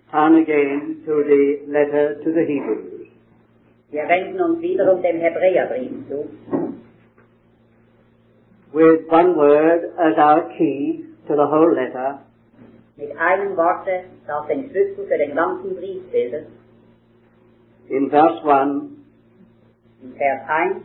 turn again to the letter to the Hebrews. Wir wenden uns wiederum dem Hebräerbrief zu. With one word as our key to the whole letter. Mit einem Worte, das den Schlüssel für den ganzen Brief bildet. In verse 1. In Vers 1.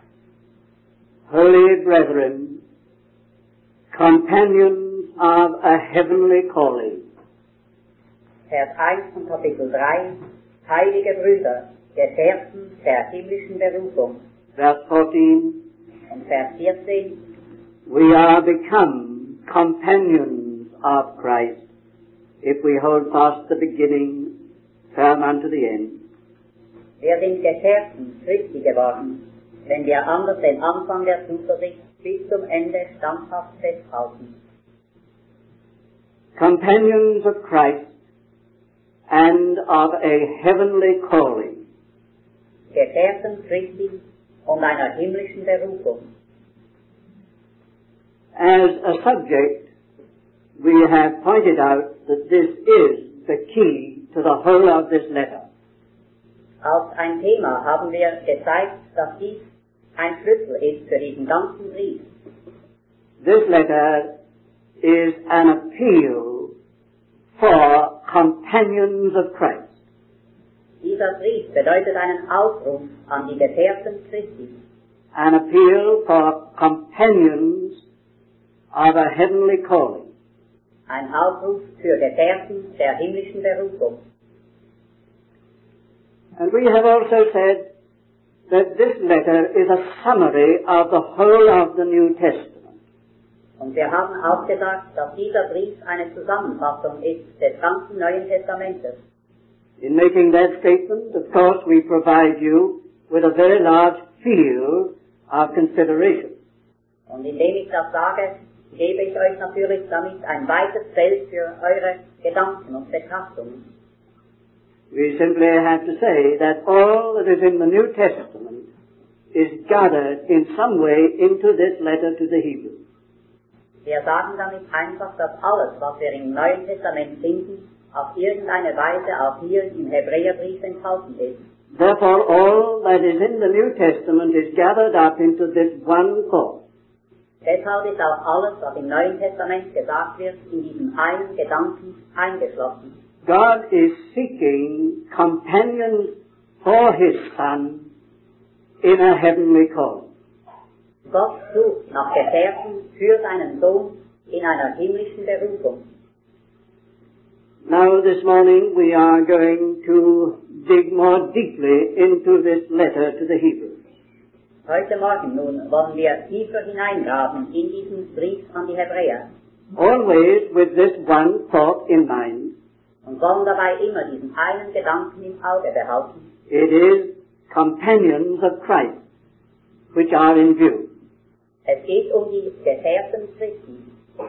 Holy brethren, companions of a heavenly calling. Vers 1 von Kapitel 3. Heilige Brüder, Gefährten der himmlischen Berufung. Verse 14. Und Vers 14. We are become companions of Christ, if we hold fast the beginning firm unto the end. Wir sind Gefährten Christi geworden, wenn wir anders den Anfang der Zuversicht bis zum Ende standhaft festhalten. Companions of Christ and of a heavenly calling. Gefährten Christi und einer himmlischen Berufung. As a subject, we have pointed out that this is the key to the whole of this letter. Als ein Thema haben wir gezeigt, dass dies ein Schlüssel ist für diesen ganzen Brief. This letter is an appeal for companions of Christ. Dieser Brief bedeutet einen Aufruf an die Gefährten Christi. An appeal for companions of a heavenly calling. Ein Aufruf für Gefährten der himmlischen Berufung. And we have also said that this letter is a summary of the whole of the New Testament. Und wir haben auch gesagt, dass dieser Brief eine Zusammenfassung ist des ganzen Neuen Testamentes. In making that statement, of course, we provide you with a very large field of consideration. Und indem ich das sage, gebe ich euch natürlich damit ein weites Feld für eure Gedanken und Betrachtungen. We simply have to say that all that is in the New Testament is gathered in some way into this letter to the Hebrews. Wir sagen damit einfach, dass alles, was wir im Neuen Testament finden, auf irgendeine Weise auch hier im Hebräerbrief enthalten ist. Therefore, all that is in the New Testament is gathered up into this one thought. Deshalb ist auch alles, was im Neuen Testament gesagt wird, in diesem einen Gedanken eingeschlossen. God is seeking companions for His Son in a heavenly calling. Gott sucht nach Gefährten für seinen Sohn in einer himmlischen Berufung. Now this morning we are going to dig more deeply into this letter to the Hebrews. Heute Morgen nun wollen wir tiefer hineingraben in diesen Brief an die Hebräer. Always with this one thought in mind. Und wollen dabei immer diesen einen Gedanken im Auge behalten. It is companions of Christ which are in view. Es geht die Gefährten Christi.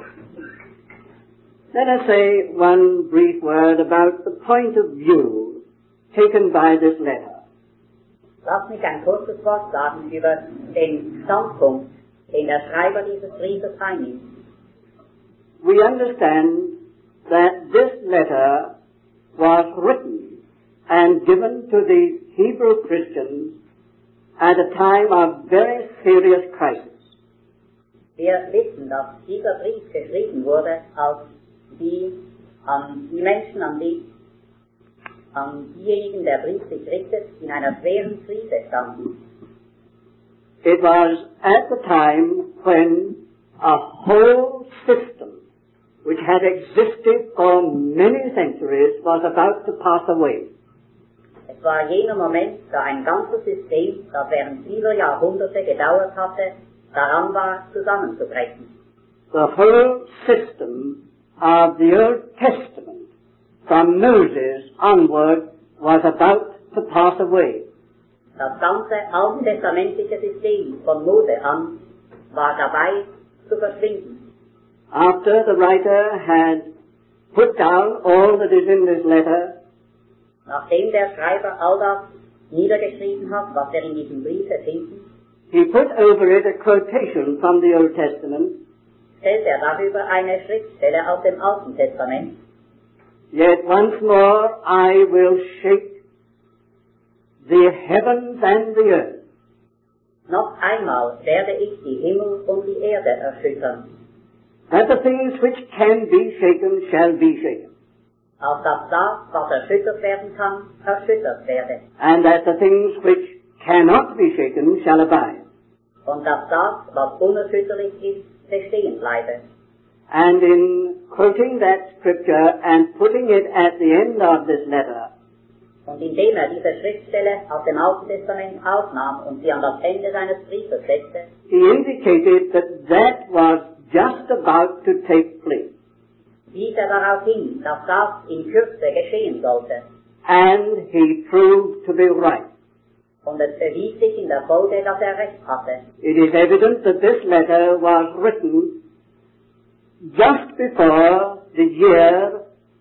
Let us say one brief word about the point of view taken by this letter. Lass mich ein kurzes Wort sagen über den Standpunkt, den der Schreiber dieses Briefes einnimmt. We understand that this letter was written and given to the Hebrew Christians at a time of very serious crisis. Wir wissen, dass dieser Brief geschrieben wurde, als die Menschen, an diejenigen der Brief sich richtet, in einer schweren Krise standen. It was at the time when a whole system which had existed for many centuries was about to pass away. Es war jener Moment, da ein ganzes System, das während vieler Jahrhunderte gedauert hatte, daran war, zusammenzubrechen. The whole system of the Old Testament, from Moses onward, was about to pass away. Das ganze alttestamentliche System von Mose an war dabei zu verschwinden. After the writer had put down all that is in this letter, nachdem der Schreiber all das niedergeschrieben hat, was wir in diesem Brief finden, he put over it a quotation from the Old Testament, stellt darüber eine Schriftstelle aus dem Alten Testament. Yet once more I will shake the heavens and the earth. Noch einmal werde ich die Himmel und die Erde erschüttern. That the things which can be shaken shall be shaken. Auf dass das, was erschüttert werden kann, erschüttert werde. And that the things which cannot be shaken shall abide. Und dass das, was unerschütterlich ist, bestehen bleibe. And in quoting that scripture and putting it at the end of this letter, Und indem diese Schriftstelle aus dem Alten Testament aufnahm und sie an das Ende seines Briefes setzte, he indicated that that was just about to take place. wies darauf hin, dass das in Kürze geschehen sollte. And he proved to be right. Und es erwies sich in der Folge, dass recht hatte. It is evident that this letter was written just before the year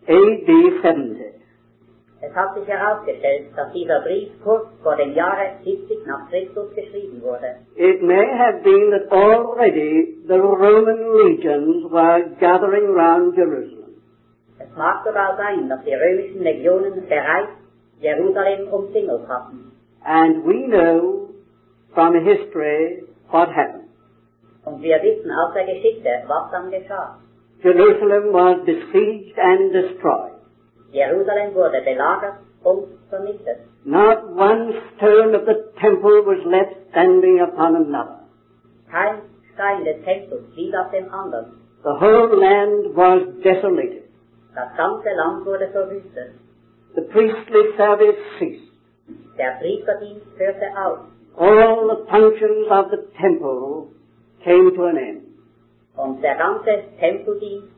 AD 70. Es hat sich herausgestellt, dass dieser Brief kurz vor dem Jahre 70 nach Christus geschrieben wurde. It may have been that already the Roman legions were gathering round Jerusalem. Es mag sogar sein, dass die römischen Legionen bereits Jerusalem umzingelt hatten. And we know from history what happened. Und wir wissen aus der Geschichte, was dann geschah. Jerusalem was besieged and destroyed. Jerusalem wurde belagert und vernichtet. Not one stone of the temple was left standing upon another. Kein Stein des Tempels blieb auf dem anderen. The whole land was desolated. Das ganze Land wurde verwüstet. The priestly service ceased. Der Priesterdienst hörte auf. All the functions of the temple came to an end. Und der ganze Tempeldienst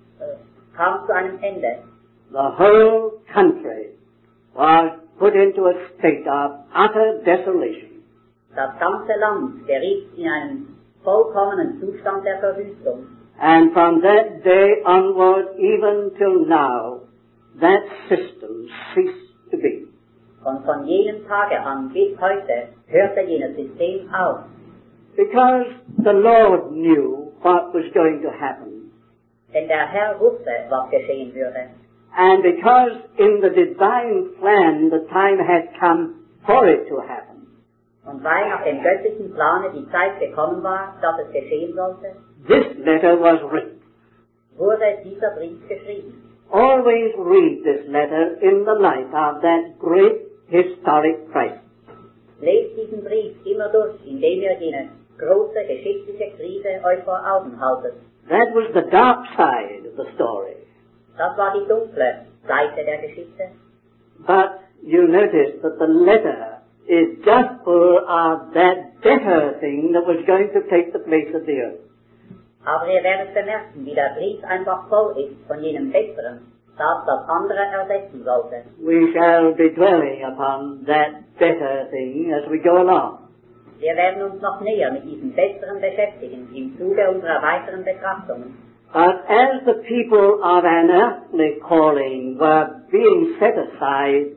kam zu einem Ende. The whole country was put into a state of utter desolation. Das ganze Land geriet in einen vollkommenen Zustand der Verwüstung. And from that day onward, even till now, that system ceased to be. Und von jenem Tage an bis heute hörte jenes System auf. Because the Lord knew what was going to happen. Denn der Herr wusste, was geschehen würde. And because in the divine plan the time had come for it to happen. Und weil nach dem göttlichen Plane die Zeit gekommen war, dass es geschehen sollte, This letter was written. wurde dieser Brief geschrieben. Always read this letter in the light of that great historic crisis. Lest diesen Brief immer durch, indem ihr jene große geschichtliche Krise euch vor Augen haltet. That was the dark side of the story. Das war die dunkle Seite der Geschichte. But you notice that the letter is just full of that better thing that was going to take the place of the earth. Aber ihr werdet bemerken, wie der Brief einfach voll ist von jenem Besseren, das andere ersetzen sollte. We shall be dwelling upon that better thing as we go along. Wir werden uns noch näher mit diesem Besseren beschäftigen im Zuge unserer weiteren Betrachtungen. But as the people of an earthly calling were being set aside,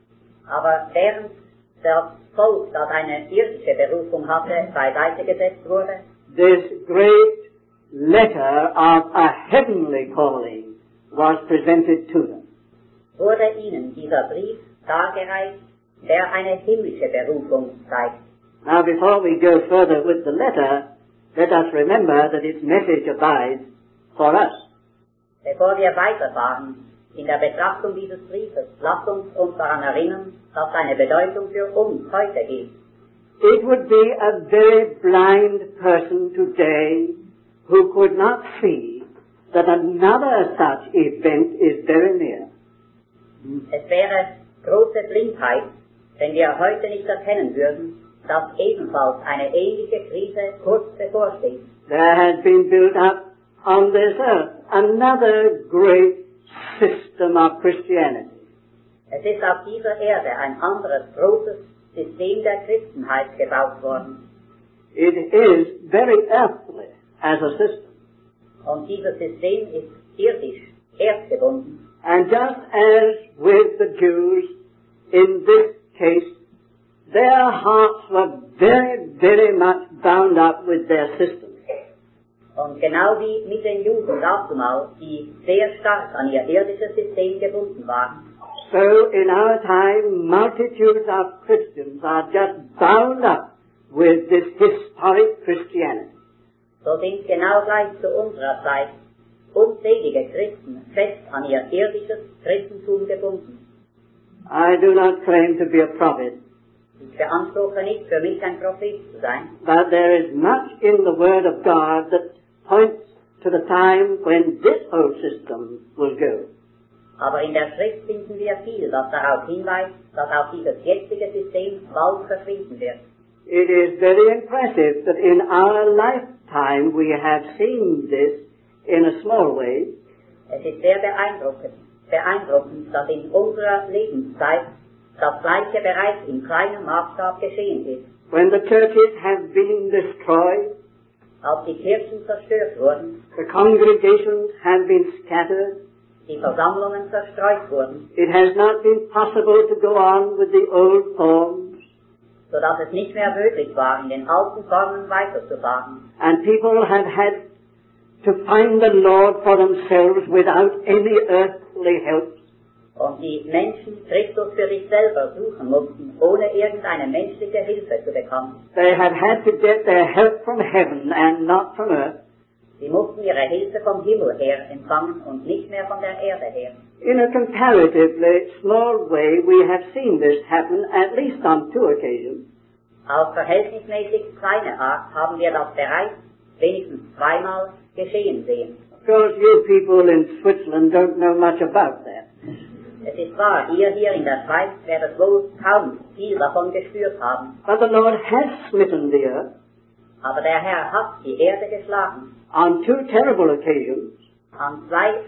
Aber während das Volk, das eine irdische Berufung hatte, beiseite gesetzt wurde, this great letter of a heavenly calling was presented to them. wurde ihnen dieser Brief dargereicht, der eine himmlische Berufung zeigt. Now before we go further with the letter, let us remember that its message abides for us. Bevor wir weiterfahren in der Betrachtung dieses Briefes, lasst uns daran erinnern, dass seine Bedeutung für uns heute gilt. It would be a very blind person today who could not see that another such event is very near. Es wäre große Blindheit, wenn wir heute nicht erkennen würden, dass ebenfalls eine ähnliche Krise kurz bevorsteht. There has been built up on this earth another great system of Christianity. Es ist auf dieser Erde ein anderes großes System der Christenheit gebaut worden. It is very earthly as a system. Und dieses System ist irdisch, erdgebunden. And just as with the Jews, in this case, their hearts were very, very much bound up with their system. Und genau wie mit den Juden dazumal, die sehr stark an ihr irdisches System gebunden waren, so in our time multitudes of Christians are just bound up with this historic Christianity. so sind genau gleich zu unserer Zeit unzählige Christen fest an ihr irdisches Christentum gebunden. I do not claim to be a prophet, Ich beanspruche nicht, für mich ein Prophet zu sein, but there is much in the Word of God that points to the time when this whole system will go. aber in der Schrift finden wir viel, das darauf hinweist, dass auch dieses jetzige System bald verschwinden wird. It is very impressive that in our lifetime we have seen this in a small way, Es ist sehr beeindruckend, dass in unserer Lebenszeit das Gleiche bereits in kleinem Maßstab geschehen ist. when the churches have been destroyed, Als die Kirchen zerstört wurden, the congregations have been scattered, die Versammlungen zerstreut wurden, it has not been possible to go on with the old forms, sodass es nicht mehr möglich war, in den alten Formen weiterzufahren. and people have had to find the Lord for themselves without any earthly help. Und die Menschen Christus für sich selber suchen mussten, ohne irgendeine menschliche Hilfe zu bekommen. They have had to get their help from heaven and not from earth. Sie mussten ihre Hilfe vom Himmel her empfangen und nicht mehr von der Erde her. In a comparatively small way, we have seen this happen at least on 2 occasions. Auf verhältnismäßig kleine Art haben wir das bereits wenigstens zweimal geschehen sehen. Of course, you people in Switzerland don't know much about that. Es ist wahr, ihr hier in der Schweiz werdet wohl kaum viel davon gespürt haben, But the Lord has smitten the earth aber der Herr hat die Erde geschlagen on 2 terrible occasions mit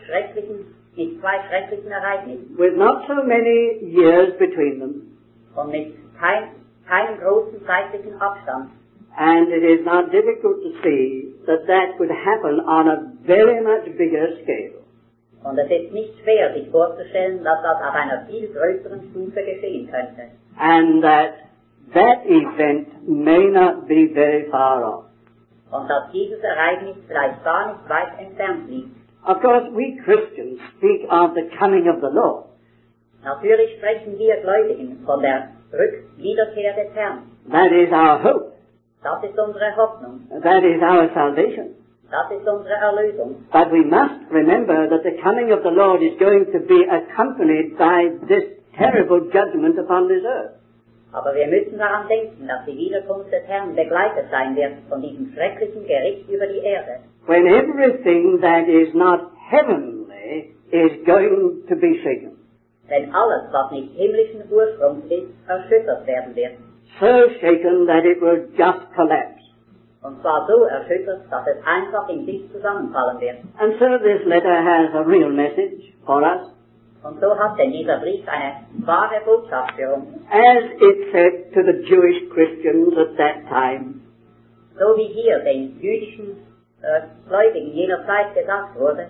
zwei schrecklichen Ereignissen with not so many years between them. und mit keinem großen zeitlichen Abstand. And it is not difficult to see that that could happen on a very much bigger scale. Und es ist nicht schwer, sich vorzustellen, dass das auf einer viel größeren Stufe geschehen könnte. And that event may not be very far off. Und dass dieses Ereignis vielleicht gar nicht weit entfernt liegt. Of course, we Christians speak of the coming of the Lord. Natürlich sprechen wir Gläubigen von der Wiederkehr des Herrn. That is our hope. Das ist unsere Hoffnung. That is our salvation. Das ist unsere Erlösung. But we must remember that the coming of the Lord is going to be accompanied by this terrible judgment upon this earth. Aber wir müssen daran denken, dass die Wiederkunft des Herrn begleitet sein wird von diesem schrecklichen Gericht über die Erde. When everything that is not heavenly is going to be shaken. Wenn alles, was nicht himmlischen Ursprungs ist, erschüttert werden wird. So shaken that it will just collapse. Und zwar so erschüttert, dass es einfach in sich zusammenfallen wird. And so this letter has a real message for us. Und so hat denn dieser Brief eine wahre Botschaft für uns. As it said to the Jewish Christians at that time, So wie hier den jüdischen Gläubigen jener Zeit gesagt wurde,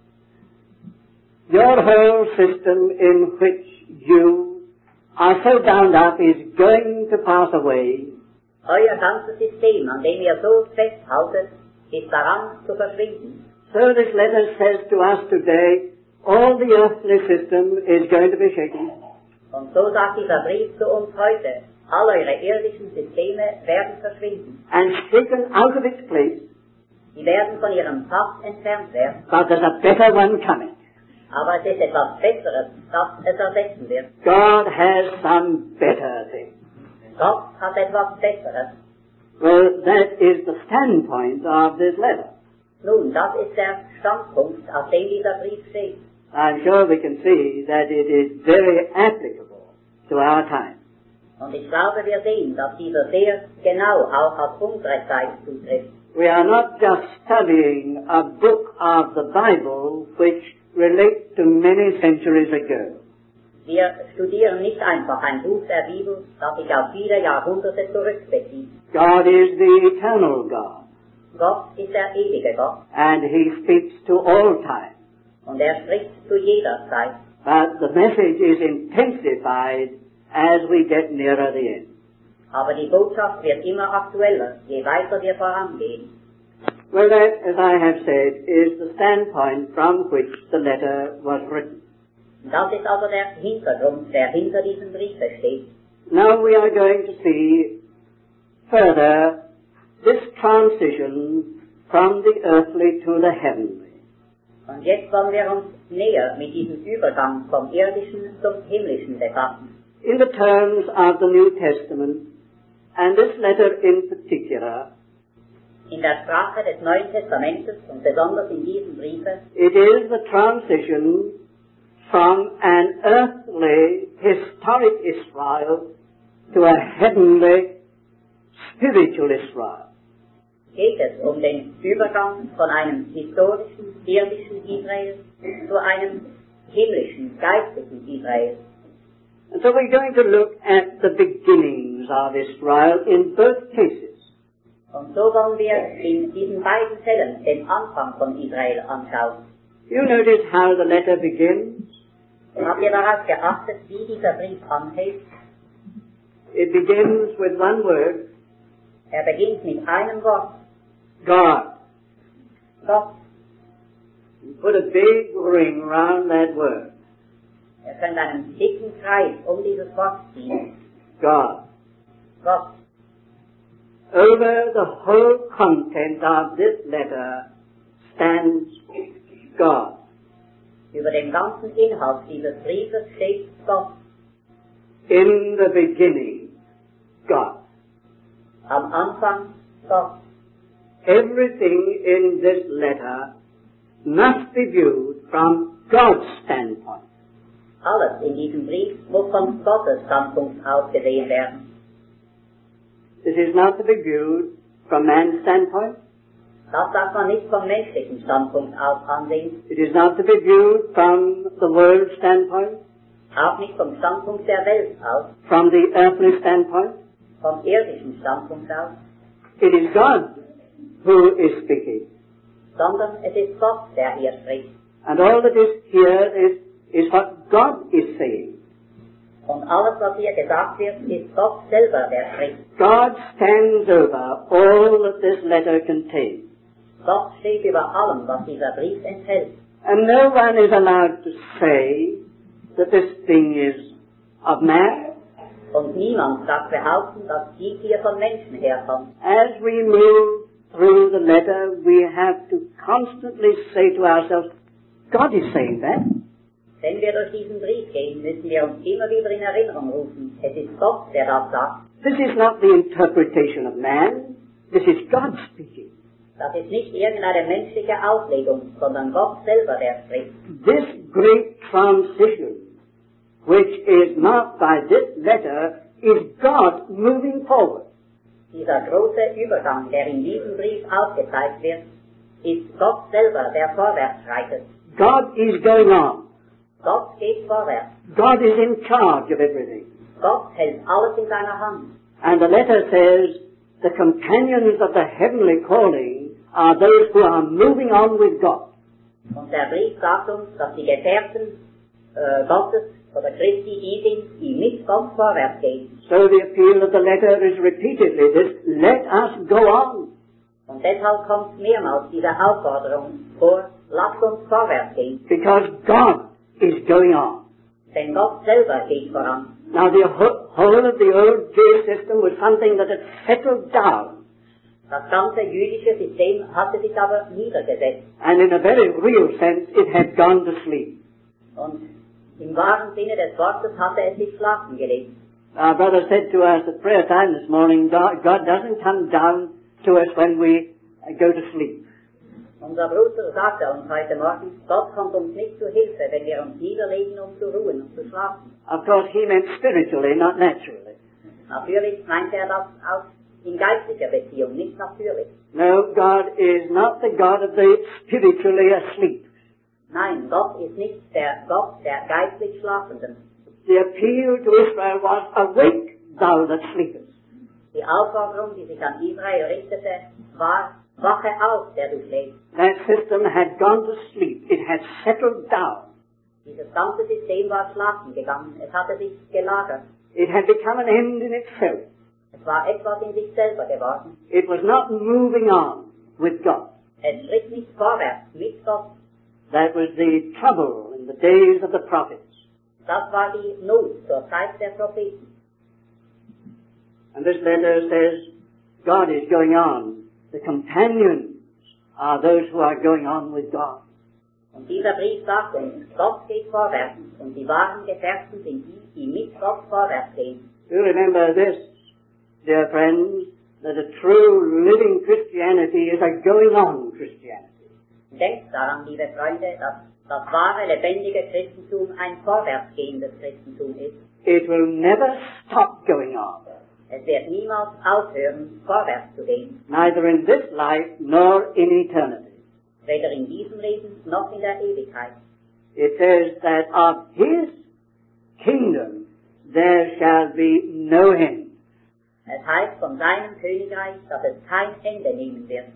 your whole system in which you are so bound up is going to pass away. euer ganzes System, an dem ihr so festhaltet, ist daran zu verschwinden. So this letter says to us today, all the earthly system is going to be shaken. Und so sagt dieser Brief zu uns heute, all eure irdischen Systeme werden verschwinden. And shaken out of its place, Sie werden von ihrem Platz entfernt werden. but there's a better one coming. Aber es ist etwas Besseres, das es ersetzen wird. God has some better thing. Gott hat etwas Besseres. Well, that is the standpoint of this letter. Nun, das ist der Standpunkt, auf dem dieser Brief steht. I'm sure we can see that it is very applicable to our time. Und ich glaube, wir sehen, dass dieser sehr genau auch auf unsere Zeit zutrifft. We are not just studying a book of the Bible which relates to many centuries ago. Wir studieren nicht einfach ein Buch der Bibel, das sich auf viele Jahrhunderte zurückbezieht. God is the eternal God, Gott ist der ewige Gott and He speaks to all time. und er spricht zu jeder Zeit. But the message is intensified as we get nearer the end. Aber die Botschaft wird immer aktueller, je weiter wir vorangehen. Well, that, as I have said, is the standpoint from which the letter was written. Das ist also der Hintergrund, der hinter diesem Brief steht. Now we are going to see further this transition from the earthly to the heavenly. Und jetzt wollen wir uns näher mit diesem Übergang vom Irdischen zum Himmlischen befassen. In the terms of the New Testament, and this letter in particular, In der Sprache des Neuen Testamentes und besonders in diesem Briefe it is the transition from an earthly, historic Israel to a heavenly, spiritual Israel. geht es um den Übergang von einem historischen, irdischen Israel zu einem himmlischen, geistlichen Israel. And so we're going to look at the beginnings of Israel in both cases. Und so wollen wir in diesen beiden Fällen den Anfang von Israel anschauen. You notice how the letter begins? Habt ihr darauf geachtet, wie dieser Brief anfängt? It begins with one word, Er beginnt mit einem Wort, God. Gott. You put a big ring around that word, Ihr könnt einen dicken Kreis um dieses Wort ziehen. God. Gott. Over the whole content of this letter stands God. Über dem ganzen Inhalt dieses Briefes steht Gott. In the beginning, God. Am Anfang Gott. Everything in this letter must be viewed from God's standpoint. Alles in diesem Brief muss von Gottes Standpunkt aus gesehen werden. This is not to be viewed from man's standpoint. Das darf man nicht vom menschlichen Standpunkt aus ansehen, It is not to be viewed from the world's standpoint, auch nicht vom Standpunkt der Welt aus, from the earthly standpoint. vom irdischen Standpunkt aus, It is God who is speaking. sondern es ist Gott, der hier spricht. And all that is here is what God is saying. Und alles, was hier gesagt wird, ist Gott selber, der spricht. God stands over all that this letter contains. Gott steht über allem, was dieser Brief enthält. And no one is allowed to say that this thing is of man. Und niemand darf behaupten, dass dies hier von Menschen herkommt. As we move through the letter, we have to constantly say to ourselves, God is saying that. Wenn wir durch diesen Brief gehen, müssen wir uns immer wieder in Erinnerung rufen, es ist Gott, der das sagt. This is not the interpretation of man. This is God speaking. Das ist nicht irgendeine menschliche Auslegung, sondern Gott selber, der spricht. This great transition, which is marked by this letter, is God moving forward. Dieser große Übergang, der in diesem Brief aufgezeigt wird, ist Gott selber, der vorwärts schreitet. God is going on. Gott geht vorwärts. God is in charge of everything. Gott hält alles in seiner Hand. And the letter says, the companions of the heavenly calling are those who are moving on with God. Und der Brief sagt uns, dass die Gefährten Gottes oder Christi die sind, die mit Gott vorwärts gehen. So the appeal of the letter is repeatedly this, let us go on. Und deshalb kommt mehrmals diese Aufforderung vor, lasst uns vorwärts gehen. Because God is going on. Denn Gott selber geht voran. Now the whole of the old Jewish system was something that had settled down. Das ganze jüdische System hatte sich aber niedergesetzt. And in a very real sense, it had gone to sleep. Und im wahren Sinne des Wortes hatte es sich schlafen gelegt. Our brother said to us at prayer time this morning, God doesn't come down to us when we go to sleep. Unser Bruder sagte uns heute Morgen, Gott kommt uns nicht zu Hilfe, wenn wir uns niederlegen, um zu ruhen und zu schlafen. Of course, he meant spiritually, not naturally. Natürlich meint er das auch in geistlicher Beziehung, nicht natürlich. No, God is not the God of the spiritually asleep. Nein, Gott ist nicht der Gott der geistlich Schlafenden. The appeal to Israel was, awake, thou that sleepest. Die Aufforderung, die sich an Israel richtete, war, wache auf, der du schläfst. That system had gone to sleep. It had settled down. Dieses ganze System war schlafen gegangen, es hatte sich gelagert. It had become an end in itself. Es war etwas in sich selber geworden. It was not moving on with God. Es schritt nicht vorwärts mit Gott. That was the trouble in the days of the prophets. Das war die Not zur Zeit der Propheten. And this letter says, God is going on. The companions are those who are going on with God. Und dieser Brief sagt uns, Gott geht vorwärts und die wahren Gefährten sind die, die mit Gott vorwärts gehen. You remember this, dear friends, that a true living Christianity is a going on Christianity. Denkt daran, liebe Freunde, dass das wahre, lebendige Christentum ein vorwärtsgehendes Christentum ist. It will never stop going on. Es wird niemals aufhören, vorwärts zu gehen. Neither in this life nor in eternity. Weder in diesem Leben noch in der Ewigkeit. It says that of His kingdom there shall be no end. Es heißt von seinem Königreich, dass es kein Ende nehmen wird.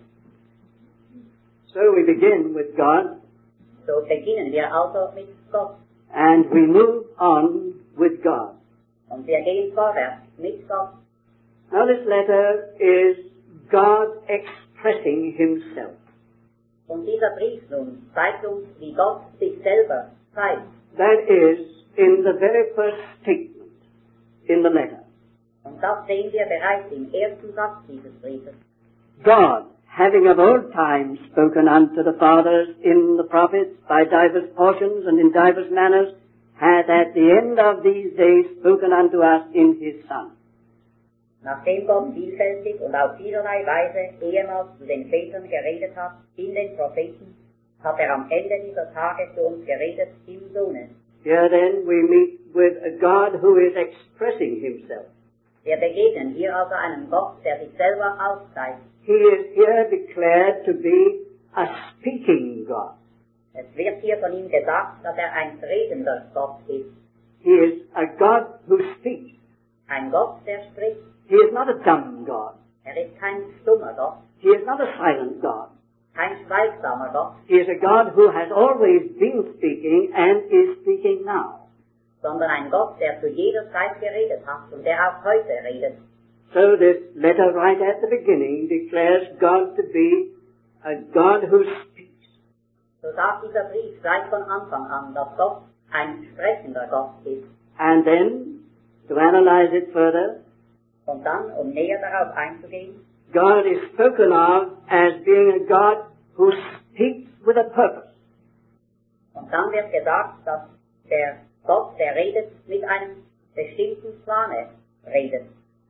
So we begin with God, So beginnen wir also mit Gott. and we move on with God. Und wir gehen vorwärts mit Gott. Now this letter is God expressing Himself. Und dieser Brief nun zeigt uns, wie Gott sich selber zeigt. That is in the very first statement in the letter. Und das sehen wir bereits im ersten Satz dieses Briefes. God, having of old time spoken unto the fathers in the prophets by divers portions and in divers manners, hath at the end of these days spoken unto us in His Son. Nachdem Gott vielfältig und auf vielerlei Weise ehemals zu den Vätern geredet hat, in den Propheten, hat am Ende dieser Tage zu uns geredet im Sohne. Here then we meet with a God who is expressing Himself. Wir begegnen hier also einem Gott, der sich selber aufzeigt. He is here declared to be a speaking God. Es wird hier von ihm gesagt, dass ein redender Gott ist. He is a God who speaks. Ein Gott, der spricht. He is not a dumb God. Ist kein stummer Gott, He is not a silent God. kein schweigsamer Gott, He is a God who has always been speaking and is speaking now. sondern ein Gott, der zu jeder Zeit geredet hat und der auch heute redet. So this letter right at the beginning declares God to be a God who speaks. So sagt dieser Brief gleich von Anfang an, dass Gott ein sprechender Gott ist. And then, to analyze it further, Und dann, um näher darauf einzugehen, God is spoken of as being a God who speaks with a purpose. und dann wird gesagt, dass der Gott, der redet, mit einem bestimmten Plane redet.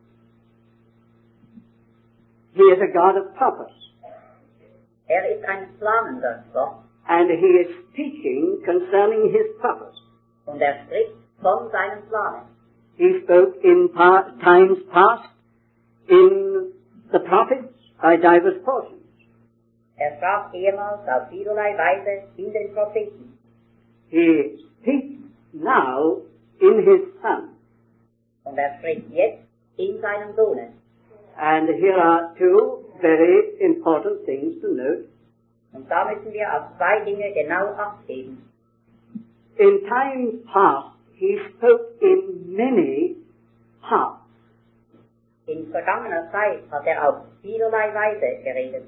He is a God of purpose. Ist ein planender Gott And He is speaking concerning His purpose. und spricht von seinem Plane. He spoke in times past in the prophets by divers portions. Sprach ehemals auf vielerlei Weise in den Propheten. He speaks now in His Son. Und spricht jetzt in seinem Sohne. And here are two very important things to note. Und da müssen wir auf zwei Dinge genau Acht geben. In times past, He spoke in many parts. In vergangener Zeit hat auf vielerlei Weise geredet.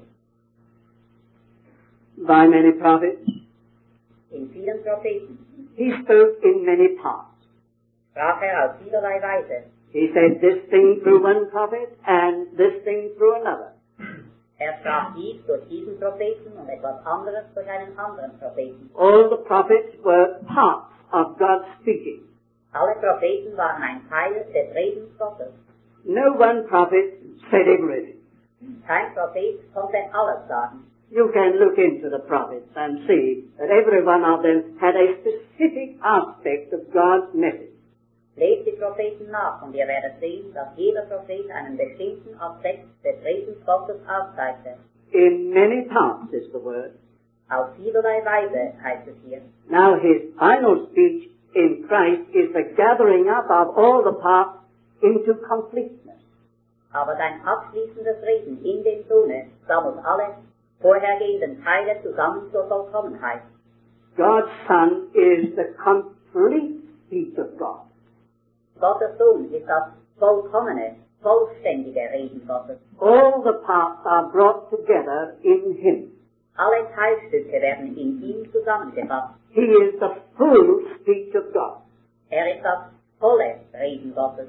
By many prophets. In vielen Propheten He spoke in many parts. sprach auf vielerlei Weise. He said this thing through one prophet and this thing through another. Sprach dies durch diesen Propheten und etwas anderes durch einen anderen Propheten. All the prophets were parts of God's speaking. Alle Propheten waren ein Teil des Redens Gottes. No one prophet said everything. Kein Prophet konnte alles sagen. You can look into the prophets and see that every one of them had a specific aspect of God's message. Lest die Propheten nach und ihr werdet sehen, dass jeder Prophet einen bestimmten Aspekt des Redens Gottes aufzeigte. In many parts is the word. Auf vielerlei Weise heißt es hier. Now his final speech in Christ is the gathering up of all the parts into completeness. Aber sein abschließendes Reden in dem Sohne sammelt alle vorhergehenden Teile zusammen zur Vollkommenheit. God's Son is the complete speech of God. Gottes Sohn ist das vollkommene, vollständige Reden Gottes. All the parts are brought together in Him. Alle Teilstücke werden in ihm zusammengefasst. He is the full speech of God. Ist das volle Reden Gottes.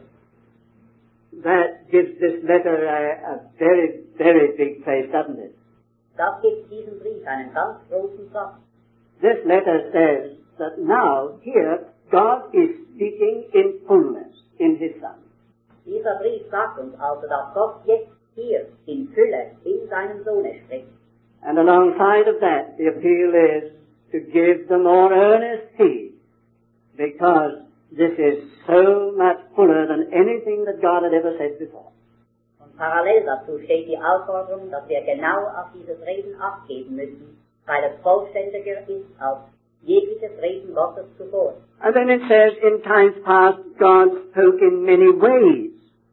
That gives this letter a very, very big place, doesn't it? Das gibt diesem Brief einen ganz großen Platz. This letter says that now, here, God is speaking in fullness in His Son. Dieser Brief sagt uns also, dass Gott jetzt hier in Fülle in seinem Sohne spricht. And alongside of that, the appeal is to give the more earnest heed, because this is so much fuller than anything that God had ever said before. Und parallel dazu steht die Aufforderung, dass wir genau auf dieses Reden Acht geben müssen, weil es vollständiger ist als jegliches Reden Gottes zuvor. And then it says, in times past, God spoke in many ways.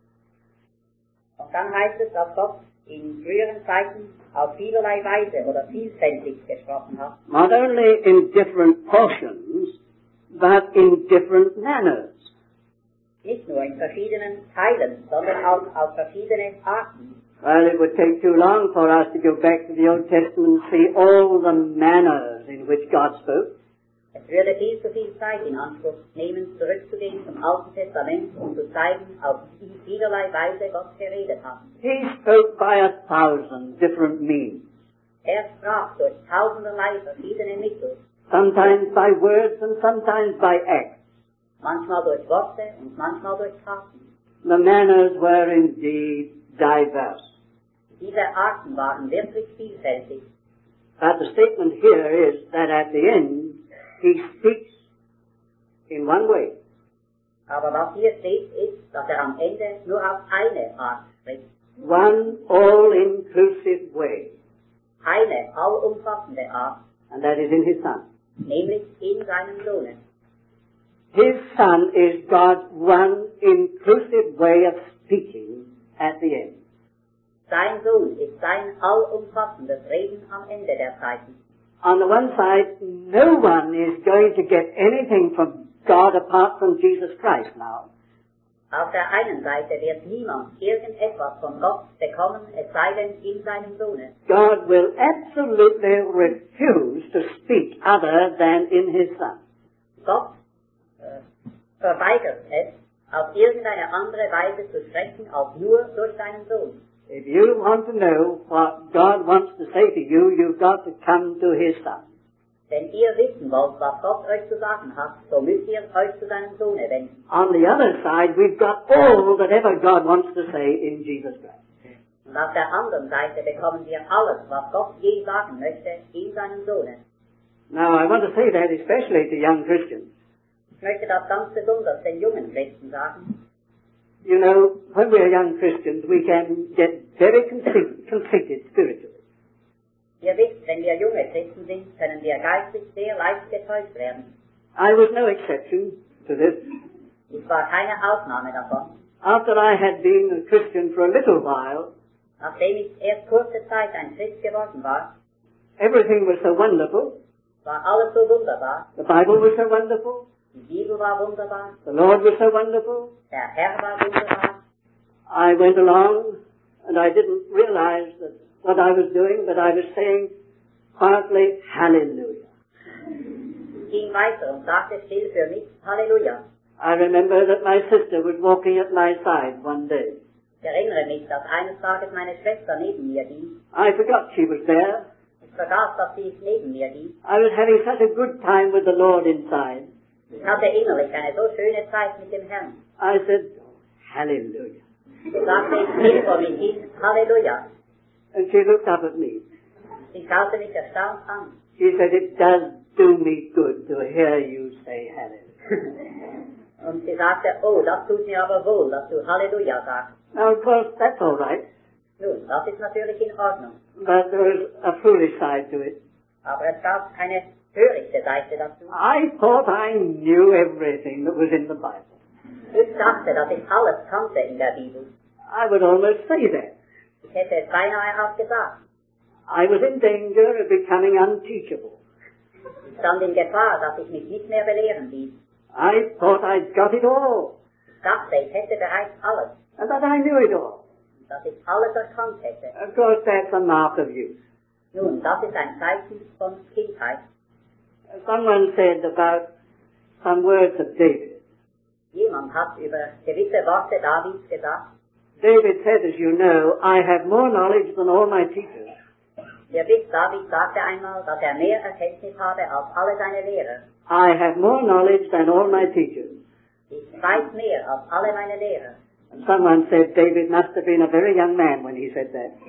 Und dann heißt es, dass Gott in früheren Zeiten auf vielerlei Weise oder vielfältig gesprochen hat. Not only in different portions, but in different manners. Nicht nur in verschiedenen Teilen, sondern auch auf verschiedene Arten. Well, it would take too long for us to go back to the Old Testament and see all the manners in which God spoke. Es würde viel zu viel Zeit in Anspruch nehmen, zurückzugehen zum Alten Testament, um zu zeigen, auf wie vielerlei Weise Gott geredet hat. He spoke by 1,000 different means. Sprach durch tausenderlei verschiedene Mittel, Sometimes by words and sometimes by acts. manchmal durch Worte und manchmal durch Taten. The manners were indeed diverse. Diese Arten waren wirklich vielfältig. But the statement here is that at the end, He speaks in one way. Aber was hier steht, ist, dass am Ende nur auf eine Art spricht. One all-inclusive way. Eine allumfassende Art, And that is in His Son. nämlich in seinem Sohne. His Son is God's one inclusive way of speaking at the end. Sein Sohn ist sein allumfassendes Reden am Ende der Zeiten. On the one side, no one is going to get anything from God apart from Jesus Christ now. Auf der einen Seite wird niemand irgendetwas von Gott bekommen, es sei denn in seinem Sohne. God will absolutely refuse to speak other than in His Son. Gott verweigert es, auf irgendeine andere Weise zu sprechen, als nur durch seinen Sohn. If you want to know what God wants to say to you, you've got to come to His Son. Wenn ihr wissen wollt, was Gott euch zu sagen hat, so müsst ihr euch zu seinem Sohne wenden. On the other side, we've got all that ever God wants to say in Jesus Christ. Und auf der anderen Seite bekommen wir alles, was Gott je sagen möchte, in seinem Sohne. Now, I want to say that especially to young Christians. Ich möchte das ganz besonders den jungen Christen sagen. You know, when we're young Christians, we can get very conceited spiritually. Ihr wisst, wenn wir junge Christen sind, können wir geistlich sehr leicht getäuscht werden. I was no exception to this. Ich war keine Ausnahme davon. After I had been a Christian for a little while, Nachdem ich erst kurze Zeit ein Christ geworden war, everything was so wonderful. war alles so wunderbar. The Bible was so wonderful. Die Bibel war wunderbar. The Lord was so wonderful. Der Herr war wunderbar. I went along and I didn't realize that what I was doing, but I was saying quietly, Hallelujah. Ich ging weiter und sagte still für mich, Halleluja. I remember that my sister was walking at my side one day. Ich erinnere mich, dass eines Tages meine Schwester neben mir ging. I forgot she was there. Ich vergaß, dass sie neben mir ging. I was having such a good time with the Lord inside. Ich hatte innerlich eine so schöne Zeit mit dem Herrn. I said, Hallelujah. So sagte ich still vor mich hin, Halleluja. And she looked up at me. Sie schaute mich erstaunt an. She said, it does do me good to hear you say Hallelujah. Und sie sagte, oh, das tut mir aber wohl, dass du Halleluja sagst. Now, of course, that's all right. Nun, das ist natürlich in Ordnung. But there's a foolish side to it. Aber es gab eine törichte Seite dazu. I thought I knew everything that was in the Bible. Ich dachte, dass ich alles kannte in der Bibel. I would almost say that. Ich hätte es beinahe auch gesagt. I was in danger of becoming unteachable. Ich stand in Gefahr, dass ich mich nicht mehr belehren ließ. I thought I'd got it all, Ich dachte, ich hätte bereits alles. and that I knew it all. Dass ich alles erkannt hätte. Of course, that's a mark of youth. Nun, das ist ein Zeichen von Kindheit. Someone said about some words of David. Jemand hat über gewisse Worte Davids gesagt. David said, as you know, I have more knowledge than all my teachers. Ihr wisst, David sagte einmal, dass er mehr Erkenntnis habe als alle seine Lehrer. I have more knowledge than all my teachers. Ich weiß mehr als alle meine Lehrer. And someone said David must have been a very young man when he said that.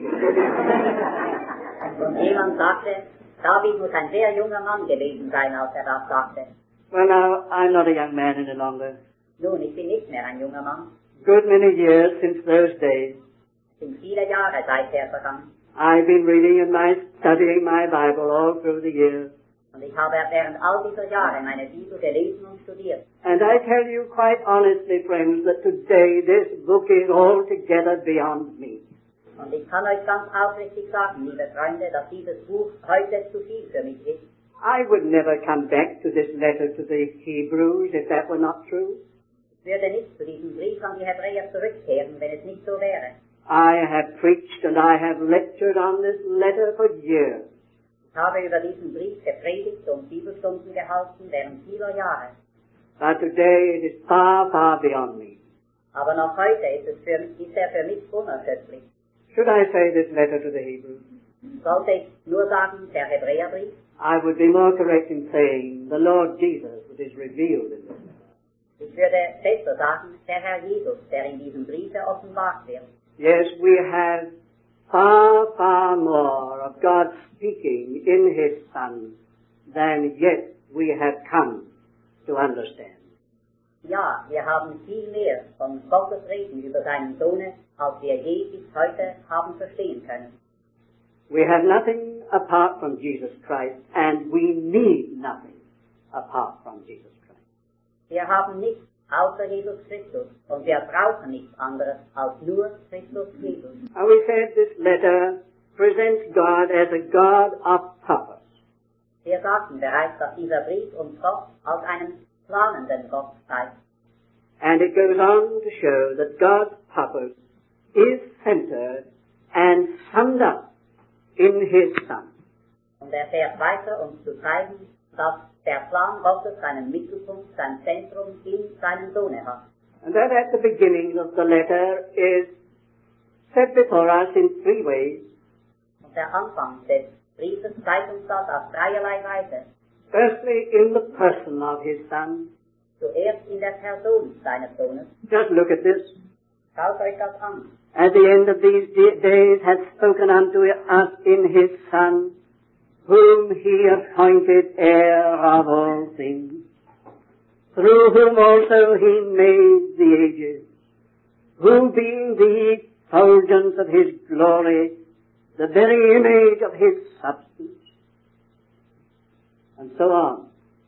Und jemand sagte, David muss ein sehr junger Mann gewesen sein, als er das sagte. Well, now, I'm not a young man any longer. Nun, ich bin nicht mehr ein junger Mann. Good many years since those days. Es sind viele Jahre seither vergangen. I've been reading and studying my Bible all through the years. Und ich habe während all dieser Jahre meine Bibel gelesen und studiert. And I tell you quite honestly, friends, that today this book is altogether beyond me. Und ich kann euch ganz aufrichtig sagen, liebe Freunde, dass dieses Buch heute zu viel für mich ist. I would never come back to this letter to the Hebrews if that were not true. Ich würde nicht zu diesem Brief an die Hebräer zurückkehren, wenn es nicht so wäre. I have preached and I have lectured on this letter for years. Ich habe über diesen Brief gepredigt und Bibelstunden gehalten während vieler Jahre. But today it is far, far beyond me. Aber noch heute ist er für mich unerschöpflich. Should I say this letter to the Hebrews? Sollte ich nur sagen, der Hebräerbrief? I would be more correct in saying the Lord Jesus that is revealed in this letter. Ich würde besser sagen, der Herr Jesus, der in diesem Briefe offenbart wird. Yes, we have far, far more of God speaking in His Son than yet we have come to understand. Ja, wir haben viel mehr von Gottes Reden über seinen Sohn, als wir je bis heute haben verstehen können. We have nothing apart from Jesus Christ, and we need nothing apart from Jesus Christ. Wir haben nichts außer Jesus Christus und wir brauchen nichts anderes als nur Christus Jesus. And we said this letter presents God as a God of purpose. Wir sagten bereits, dass dieser Brief uns Gott als einen planenden Gott zeigt. And it goes on to show that God's purpose is centered and summed up in His Son. Und er fährt weiter, uns zu zeigen, dass der Plan Gottes seinen Mittelpunkt, sein Zentrum in seinem Sohne hat. And that at the beginning of the letter is set before us in three ways. Und der Anfang des Briefes zeigt uns das auf dreierlei Weise. Firstly, in the person of His Son. Zuerst in der Person seines Sohnes. Just look at this. Schaut euch das an. At the end of these days hath spoken unto us in His Son, whom He appointed heir of all things, through whom also He made the ages, who being the effulgence of His glory, the very image of His substance, and so on.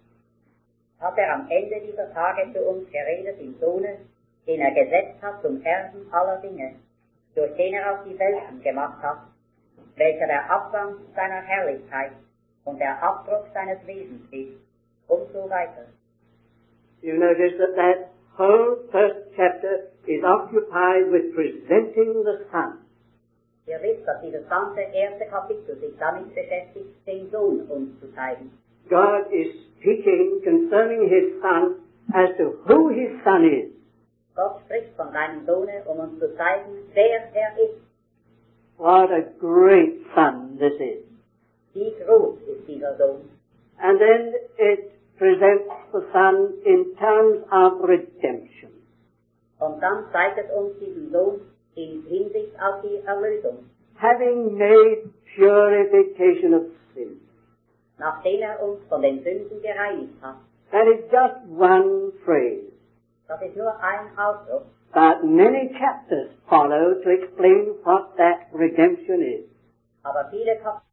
Hat am Ende dieser Tage zu uns geredet im Sohne, den gesetzt hat zum Erben aller Dinge, durch den auch die Welten gemacht hat, welcher der Abgang seiner Herrlichkeit und der Abdruck seines Wesens ist, und so weiter. You notice that whole first chapter is occupied with presenting the Son. Ihr wisst, dass dieses ganze erste Kapitel sich damit beschäftigt, den Sohn uns zu zeigen. God is speaking concerning His Son as to who His Son is. Gott spricht von seinem Sohne, um uns zu zeigen, wer er ist. What a great Son this is. Wie groß ist dieser Sohn? And then it presents the Son in terms of redemption. Und dann zeigt es uns diesen Sohn in Hinsicht auf die Erlösung. Having made purification of sin. Nachdem uns von den Sünden gereinigt hat. That is just one phrase. Das ist nur ein Ausdruck. But many chapters follow to explain what that redemption is. Aber viele Kapitel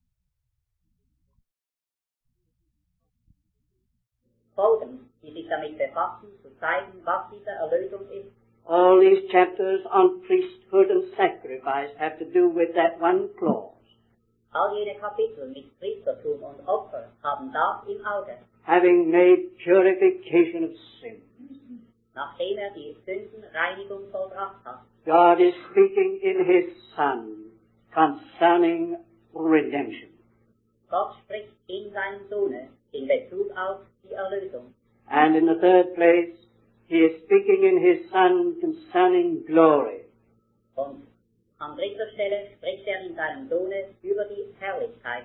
folgen, die sich damit befassen, zu zeigen, was diese Erlösung ist. All these chapters on priesthood and sacrifice have to do with that one clause. All jene Kapitel mit Priestertum und Opfer haben das im Auge. Having made purification of sin. Nachdem die Sündenreinigung vollbracht hat. God is speaking in His Son concerning redemption. Gott spricht in seinem Sohne in Bezug auf die Erlösung. And in the third place, he is speaking in his Son concerning glory. Und an dritter Stelle spricht in seinem Sohne über die Herrlichkeit.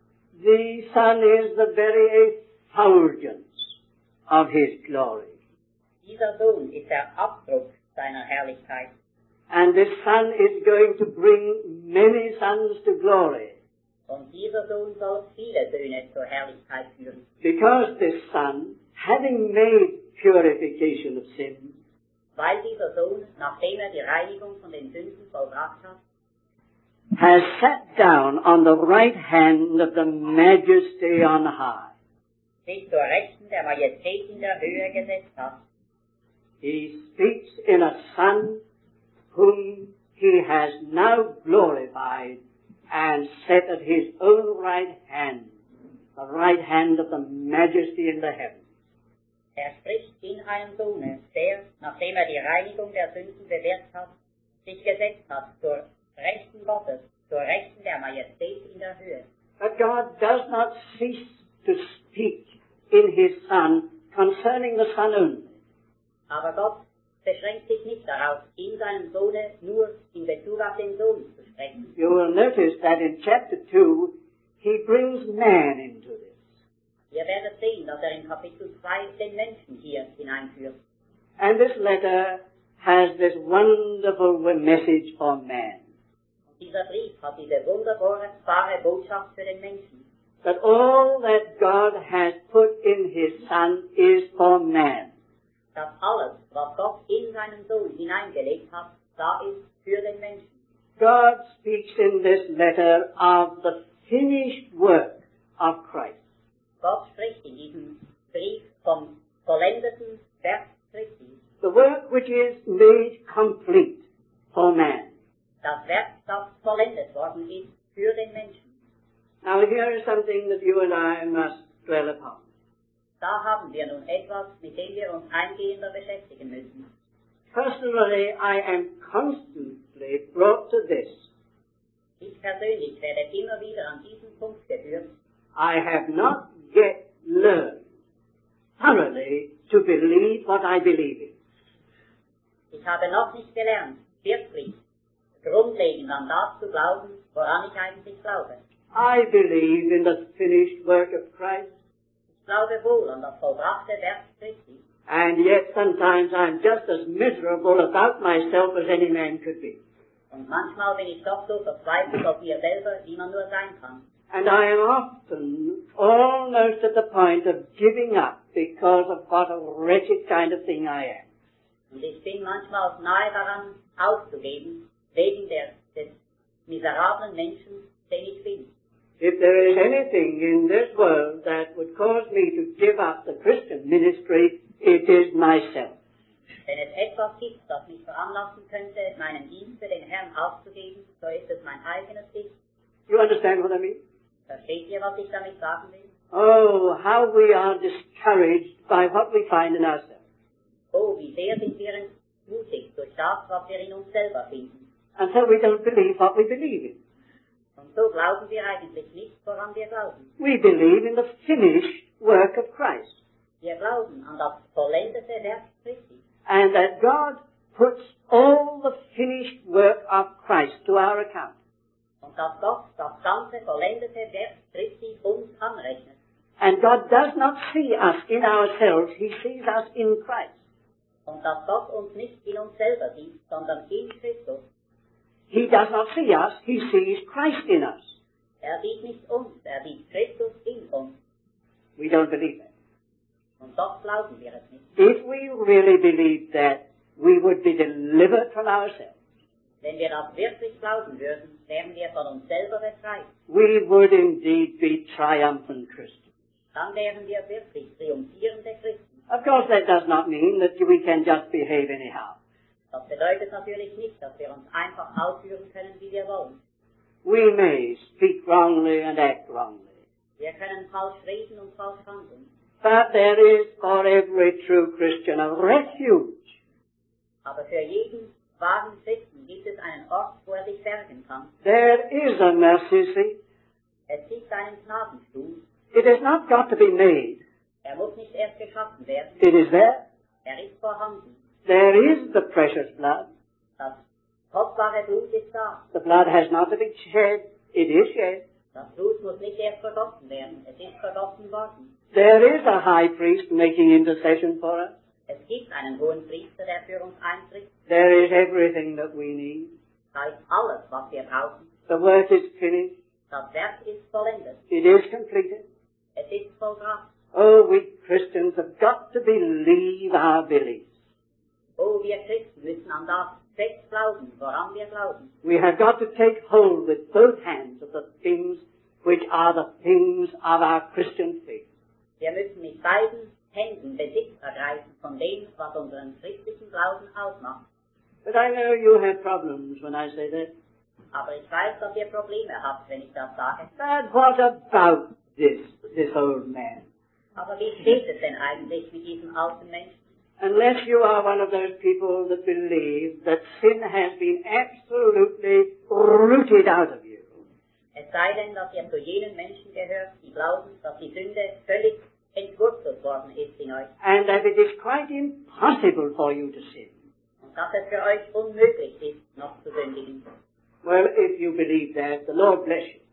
The Son is the very effulgence of his glory. Dieser Sohn ist der Abdruck seiner Herrlichkeit. And this Son is going to bring many sons to glory. Und dieser Sohn soll viele Söhne zur Herrlichkeit führen. Because this Son, having made purification of sin, Weil dieser Sohn, nachdem die Reinigung von den Sünden vollbracht hat, has sat down on the right hand of the Majesty on high. sich zur Rechten der Majestät in der Höhe gesetzt hat. He speaks in a Son whom he has now glorified and set at his own right hand, the right hand of the Majesty in the heavens. Spricht in einem Sohne, der, nachdem die Reinigung der Sünden bewirkt hat, sich gesetzt hat zur Rechten Gottes, zur Rechten der Majestät in der Höhe. But God does not cease to speak in his Son concerning the Son only. Aber Gott beschränkt sich nicht darauf, in seinem Sohne nur in Bezug auf den Sohn zu sprechen. You will notice that in chapter 2, he brings man into this. Ihr werdet sehen, dass in Kapitel 2 den Menschen hier hineinführt. And this letter has this wonderful message for man. Und dieser Brief hat diese wunderbare Botschaft für den Menschen. That all that God has put in his Son is for man. Dass alles, was Gott in seinen Sohn hineingelegt hat, da ist für den Menschen. God speaks in this letter of the finished work of Christ. Gott spricht in diesem Brief vom vollendeten Werk Christi. The work which is made complete for man. Das Werk, das vollendet worden ist für den Menschen. Now here is something that you and I must dwell upon. Da haben wir nun etwas, mit dem wir uns eingehender beschäftigen müssen. Personally, I am constantly brought to this. Ich persönlich werde immer wieder an diesen Punkt geführt. I have not yet learned thoroughly to believe what I believe in. Ich habe noch nicht gelernt, wirklich grundlegend an das zu glauben, woran ich eigentlich glaube. I believe in the finished work of Christ. Ich glaube wohl an das vollbrachte Werk Christi. And yet sometimes I'm just as miserable about myself as any man could be. Und manchmal bin ich doch so verzweifelt auf mir selber, wie man nur sein kann. And I am often almost at the point of giving up because of what a wretched kind of thing I am. Und ich bin manchmal nahe daran, aufzugeben, wegen des miserablen Menschen, den ich bin. If there is anything in this world that would cause me to give up the Christian ministry, it is myself. Wenn es etwas gibt, das mich veranlassen könnte, meinen Dienst für den Herrn aufzugeben, so ist es mein eigenes Ich. You understand what I mean? Versteht ihr, was ich damit sagen will? Oh, how we are discouraged by what we find in ourselves. Oh, wie sehr sind wir entmutigt durch das, was wir in uns selber finden. And so we don't believe what we believe in. Und so glauben wir eigentlich nicht, woran wir glauben. We believe in the finished work of Christ. Wir glauben an das vollendete Werk Christi. And that God puts all the finished work of Christ to our account. Und dass Gott das ganze vollendete Werk Christi uns anrechnet. And God does not see us in ourselves, He sees us in Christ. Und dass Gott uns nicht in uns selber sieht, sondern in Christus. He does not see us, He sees Christ in us. Sieht nicht uns, sieht Christus in uns. We don't believe that. Und doch glauben wir es nicht. If we really believed that, we would be delivered from ourselves. Wenn wir das wirklich glauben würden, wären wir von uns selber befreit. We would indeed be triumphant Christians. Dann wären wir wirklich triumphierende Christen. Of course, that does not mean that we can just behave anyhow. Das bedeutet natürlich nicht, dass wir uns einfach ausführen können, wie wir wollen. We may speak wrongly and act wrongly. Wir können falsch reden und falsch handeln. But there is for every true Christian a refuge. Aber für jeden wahren Christen gibt es einen Ort, wo sich bergen kann. There is a mercy seat. Es gibt einen Gnadenstuhl. It has not got to be made. Muss nicht erst geschaffen werden. It is there. Ist vorhanden. There is the precious blood. Das kostbare Blut ist da. The blood has not to be shed. It is shed. Das Blut muss nicht erst vergossen werden. Es ist vergossen worden. There is a high priest making intercession for us. Es gibt einen hohen Priester, der für uns eintritt. There is everything that we need. Da ist alles, was wir brauchen. The work is finished. Das Werk ist vollendet. It is completed. Es ist vollbracht. Oh, we Christians have got to believe our beliefs. Oh, wir Christen müssen an das fest glauben, woran wir glauben. We have got to take hold with both hands of the things which are the things of our Christian faith. Wir müssen mit beiden Händen Besitz ergreifen von dem, was unseren christlichen Glauben ausmacht. But I know you have problems when I say that. Aber ich weiß, dass ihr Probleme habt, wenn ich das sage. But what about this old man? Aber wie steht es denn eigentlich mit diesem alten Menschen? Unless you are one of those people that believe that sin has been absolutely rooted out of you. Es sei denn, dass ihr zu jenen Menschen gehört, die glauben, dass die Sünde völlig entwurzelt worden ist in euch. And that it is quite impossible for you to sin. Und dass es für euch unmöglich ist, noch zu sündigen. Well, if you believe that, the Lord bless you.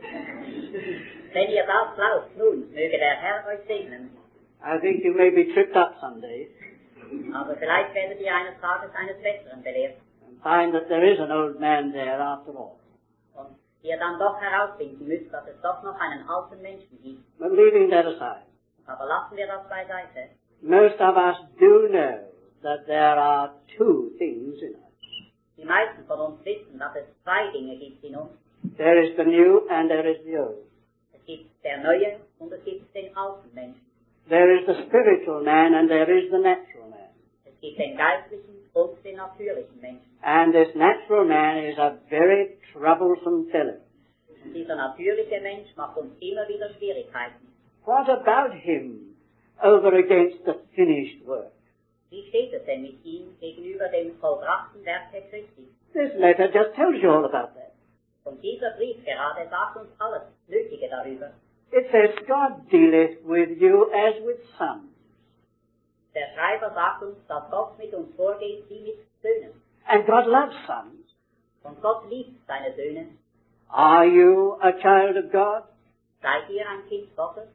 Wenn ihr das glaubt, nun, möge der Herr euch segnen. I think you may be tripped up some days. Aber vielleicht werdet ihr eines Tages eines Besseren belehrt. And find that there is an old man there after all. Und ihr dann doch herausfinden müsst, dass es doch noch einen alten Menschen gibt. But leaving that aside, Aber lassen wir das beiseite. most of us do know that there are two things in us. Die meisten von uns wissen, dass es zwei Dinge gibt in uns. There is the new and there is the old. Es gibt der neue und es gibt den alten Menschen. There is the spiritual man and there is the natural man. Es gibt den geistlichen und den natürlichen Menschen. And this natural man is a very troublesome fellow. Und dieser natürliche Mensch macht uns immer wieder Schwierigkeiten. What about him over against the finished work? Wie steht es denn mit ihm gegenüber dem vollbrachten Werke Christi? This letter just tells you all about that. Und dieser Brief gerade sagt uns alles Nötige darüber. It says, God dealeth with you as with sons. Der Schreiber sagt uns, dass Gott mit uns vorgeht wie mit Söhnen. And God loves sons. Und Gott liebt seine Söhne. Are you a child of God? Seid ihr ein Kind Gottes?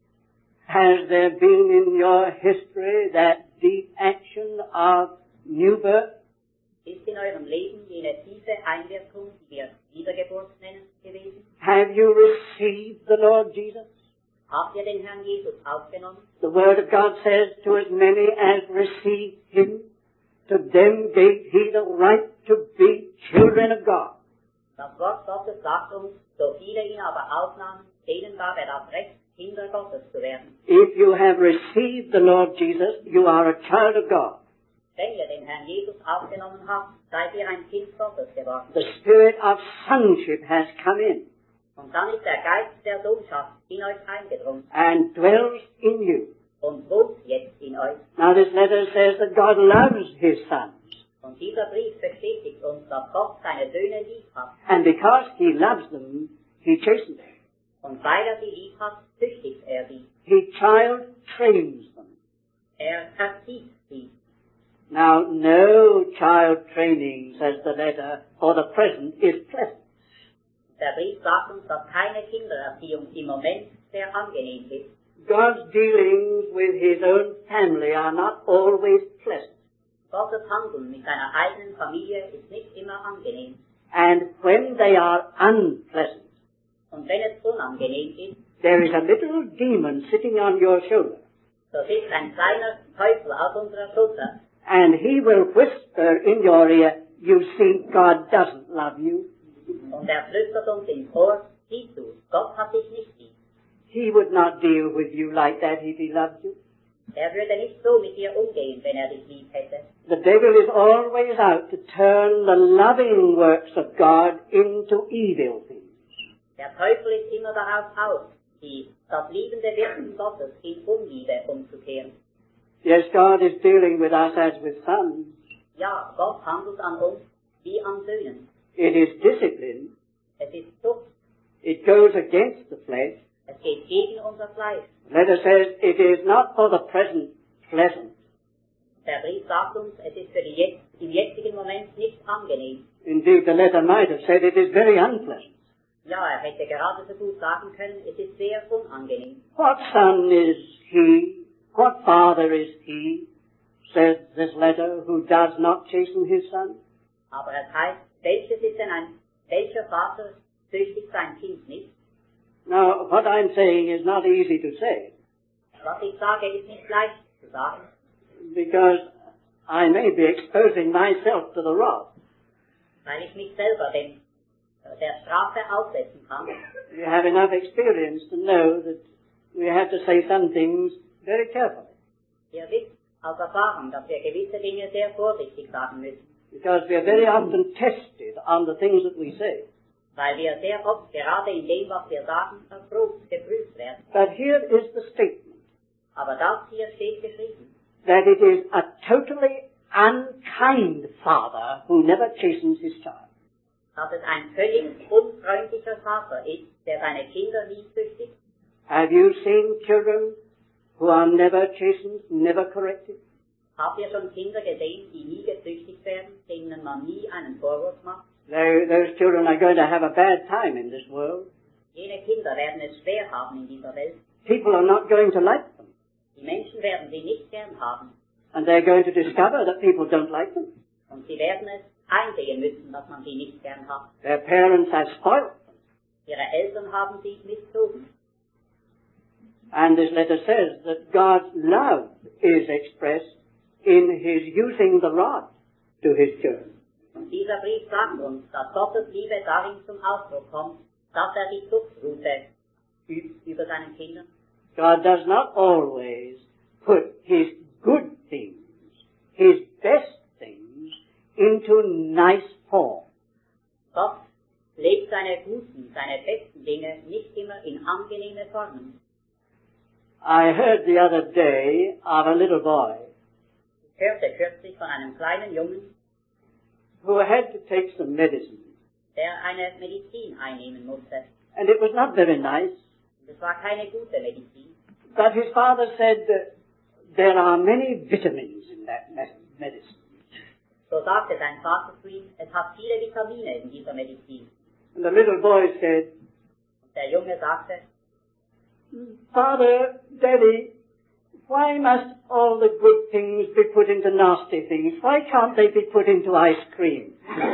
Has there been in your history that deep action of new birth? Ist in eurem Leben jene tiefe Einwirkung, die wir Wiedergeburt nennen, gewesen? Have you received the Lord Jesus? Habt ihr den Herrn Jesus aufgenommen? The Word of God says, to as many as received Him, to them gave He the right to be children of God. Das Wort Gottes sagt uns, so viele ihn aber aufnahmen, denen gab das Recht, Kinder Gottes zu werden. If you have received the Lord Jesus, you are a child of God. Wenn ihr den Herrn Jesus aufgenommen habt, seid ihr ein Kind Gottes geworden. The spirit of sonship has come in Und dann ist der Geist der Sohnschaft in euch eingedrungen and dwells in you. und wohnt jetzt in euch. Now this letter says that God loves His sons. Und dieser Brief bestätigt uns, dass Gott seine Söhne lieb hat. And because He loves them, He chastens them. Und weil er sie lieb hat, züchtigt er sie. He child trains them. Er erzieht sie. Now, no child training, says the letter, for the present is pleasant. Der Brief sagt uns, dass keine Kindererziehung im Moment sehr angenehm ist. God's dealings with His own family are not always pleasant. Gottes Handeln mit seiner eigenen Familie ist nicht immer angenehm. And when they are unpleasant, Und wenn es unangenehm ist, there is a little demon sitting on your shoulder, so sitzt ein kleiner Teufel auf unserer Schulter and he will whisper in your ear, you see, God doesn't love you. und er flüstert uns ins Ohr, siehst du, Gott hat dich nicht lieb. He would not deal with you like that if He loved you. Er würde nicht so mit dir umgehen, wenn er dich lieb hätte. The devil is always out to turn the loving works of God into evil things. Der Teufel ist immer darauf aus, das liebende Wirken Gottes in Unliebe umzukehren. Yes, God is dealing with us as with sons. Ja, Gott handelt an uns wie an Söhnen. It is discipline, Es ist Zucht, It goes against the flesh. Es geht gegen unser Fleisch. The letter says it is not for the present pleasant. Der Brief sagt uns, es ist für im jetzigen Moment nicht angenehm. Indeed, the letter might have said it is very unpleasant. Ja, hätte gerade so gut sagen können, es ist sehr unangenehm. What son is he? What father is he? Says this letter, who does not chasten his son? Aber es heißt, welcher Vater züchtigt sein Kind nicht? Now, what I'm saying is not easy to say, Was ich sage, ist nicht leicht zu sagen, because I may be exposing myself to the rod. weil ich mich selber der Strafe aussetzen kann. You have enough experience to know that we have to say some things very carefully, Ihr wisst aus Erfahrung, dass wir gewisse Dinge sehr vorsichtig sagen müssen, because we are very often tested on the things that we say. weil wir sehr oft gerade in dem, was wir sagen, geprüft werden. But here is the statement, Aber das hier steht geschrieben, that it is a totally unkind father who never chastens his child. dass es ein völlig unfreundlicher Vater ist, der seine Kinder nie züchtigt. Have you seen children who are never chastened, never corrected? Habt ihr schon Kinder gesehen, die nie gezüchtigt werden, denen man nie einen Vorwurf macht? Those children are going to have a bad time in this world. Jene Kinder werden es schwer haben in dieser Welt. People are not going to like them. Die Menschen werden sie nicht gern haben. And they're going to discover that people don't like them. Und sie werden es einsehen müssen, dass man sie nicht gern hat. Their parents have spoiled them. Ihre Eltern haben sie misszogen. And this letter says that God's love is expressed in His using the rod to His children. Und dieser Brief sagt uns, dass Gottes Liebe darin zum Ausdruck kommt, dass die Zuchtrute übt über seinen Kindern. God does not always put His good things, His best things, into nice form. Gott legt seine guten, seine besten Dinge nicht immer in angenehme Formen. I heard the other day of a little boy Ich hörte kürzlich von einem kleinen Jungen, who had to take some medicine. der eine Medizin einnehmen musste. And it was not very nice, Das war keine gute Medizin. but his father said that there are many vitamins in that medicine. So sagte sein Vater zu ihm, es hat viele Vitamine in dieser Medizin. And the little boy said, Und der Junge sagte, Father, Daddy, why must all the good things be put into nasty things? Why can't they be put into ice cream?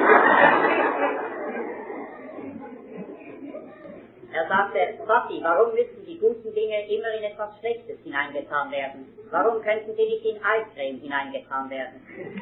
Er sagte, Papi, warum müssen die guten Dinge immer in etwas Schlechtes hineingetan werden? Warum könnten sie nicht in Eiscreme hineingetan werden?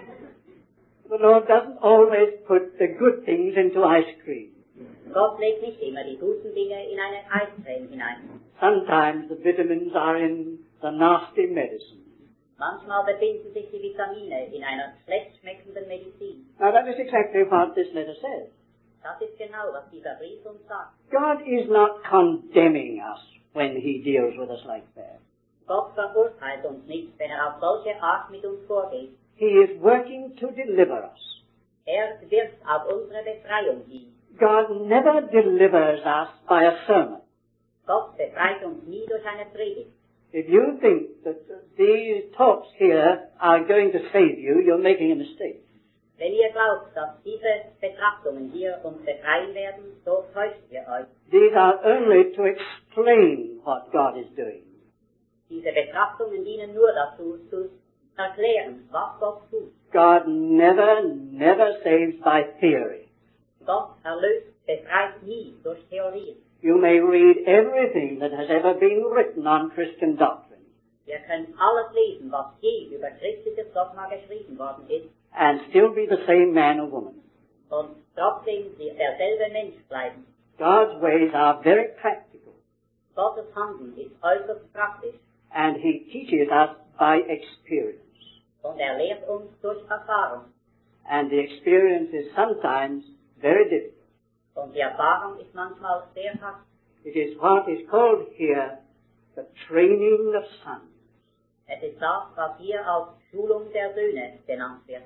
The Lord doesn't always put the good things into ice cream. Gott legt nicht immer die guten Dinge in eine Eiscreme hinein. Sometimes the vitamins are in the nasty medicine. Manchmal befinden sich die Vitamine in einer schlecht schmeckenden Medizin. Now that is exactly what this letter says. Das ist genau, was dieser Brief uns sagt. God is not condemning us when He deals with us like that. Gott verurteilt uns nicht, wenn auf solche Art mit uns vorgeht. He is working to deliver us. Wirkt auf unsere Befreiung hin. God never delivers us by a sermon. Gott befreit uns nie durch eine Predigt. If you think that these talks here are going to save you, you're making a mistake. Wenn ihr glaubt, dass diese Betrachtungen hier uns befreien werden, so täuscht ihr euch. These are only to explain what God is doing. Diese Betrachtungen dienen nur dazu, zu erklären, was Gott tut. God never saves by theory. Gott befreit nie durch Theorien. You may read everything that has ever been written on Christian doctrine Wir können alles lesen, was je über christliches Dogma geschrieben worden ist, and still be the same man or woman. und trotzdem derselbe Mensch bleiben. God's ways are very practical, Gottes Handeln ist äußerst praktisch, and He teaches us by experience. und lehrt uns durch Erfahrung. And the experience is sometimes very difficult. Und die Erfahrung ist manchmal sehr hart. It is what is called here the training of sons. Es ist das, was hier als Schulung der Söhne genannt wird.